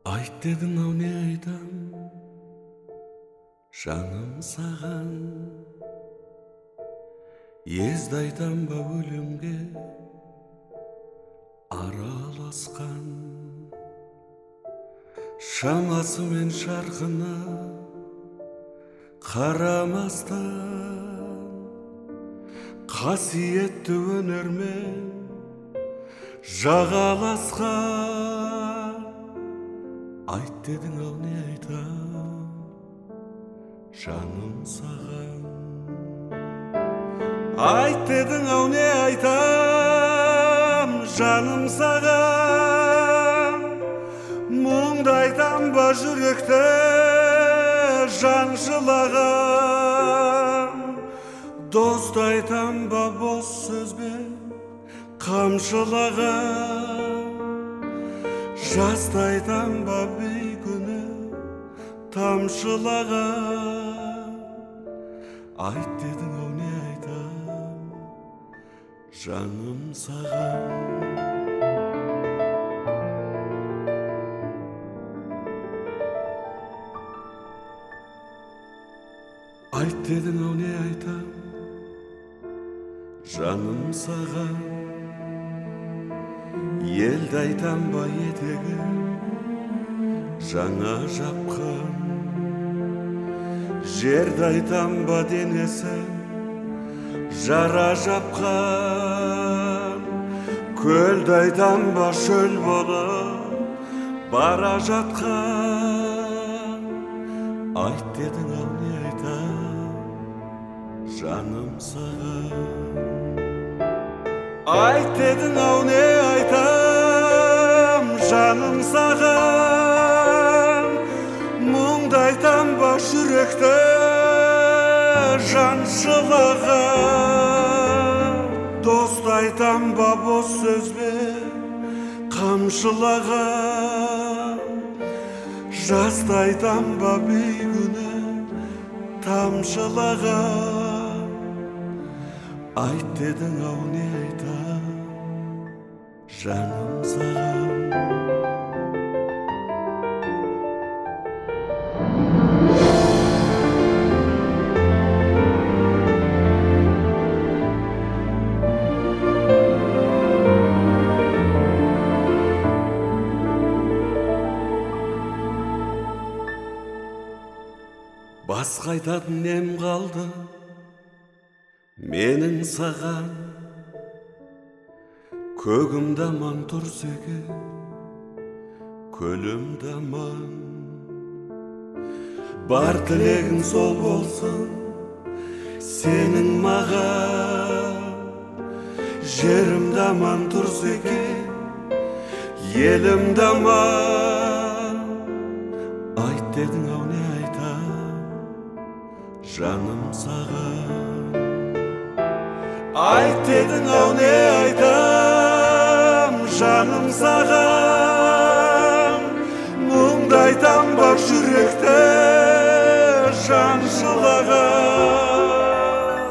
Айт дедің ау не айтам, жаным саған. Езді айтам ба өлімге араласқан. Шамасы мен шарқына қарамастан, қасиетті өнермен жағаласқан. Айт дедің ау не айтам, жаным саған. Айт дедің ау не айтам, жаным саған. Мұңды айтам ба жүректе жан жылаған. Досты айтам ба бос сөзбен қамшылаған. Жасты айтам ба бейкүні тамшылаған. Айт дедің ау не айтам, жаным саған. Айт дедің ау не айтам, жаным саған. Елді айтам ба етегі жаңа жапқан. Жерді айтам ба денесі жара жапқан. Көлді айтам ба шөл болып бара жатқан. Айт дедің ау не айтам, жаным саған. Айт дедің ау не айтам, жаным саған. Мұңды айтам ба жүректе жан жылаған. Досты айтам ба бос сөзбен қамшылаған. Жасты айтам ба бейкүні тамшылаған. Айт дедің ау не айтам, жаным саған. Басқа айтатын нем қалды менің саған. Көгімді аман тұрса екен, көлімді аман. Бар тілегің сол болсын сенің маған. Жерімді аман тұрса екен, елімді аман. Айт дедің ау не айтам, жаным саған. Айт дедің ау не айтам, жаным саған. Мұңды айтам ба жүректе жан жылаған.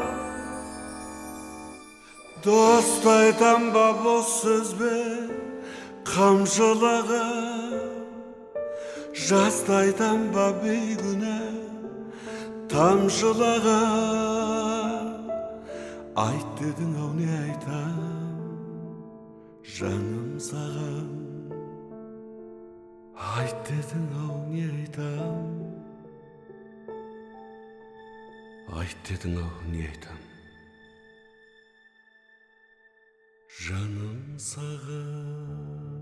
Досты айтам ба бос сөзбен қамшылаған. Жасты айтам ба бейкүні тамшылаған. Айт дедің ау не айтам, жаным саған. Айт дедің ау не айтам, айт дедің ау не айтам, жаным саған.